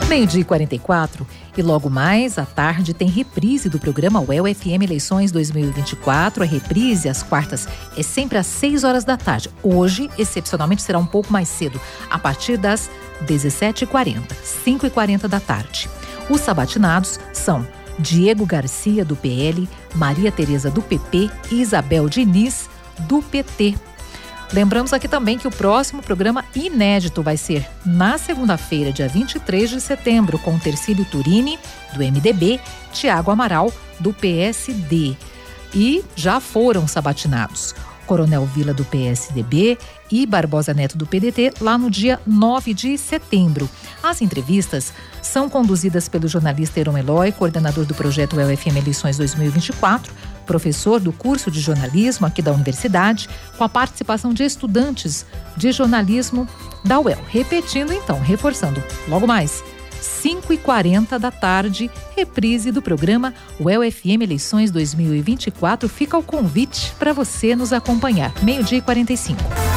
12h44 e logo mais à tarde tem reprise do programa UEL FM Eleições 2024. A reprise às quartas é sempre às 6 horas da tarde. Hoje, excepcionalmente, será um pouco mais cedo, a partir das 17h40, 5h40 da tarde. Os sabatinados são Diego Garcia, do PL, Maria Tereza, do PP e Isabel Diniz, do PT. Lembramos aqui também que o próximo programa inédito vai ser na segunda-feira, dia 23 de setembro, com Tercílio Turini, do MDB, Tiago Amaral, do PSD. E já foram sabatinados Coronel Vila, do PSDB, e Barbosa Neto, do PDT, lá no dia 9 de setembro. As entrevistas são conduzidas pelo jornalista Heron Eloy, coordenador do projeto UEL FM Eleições 2024, professor do curso de jornalismo aqui da universidade, com a participação de estudantes de jornalismo da UEL. Repetindo então, reforçando, logo mais, 5h40 da tarde, reprise do programa UEL FM Eleições 2024. Fica o convite para você nos acompanhar, 12h45.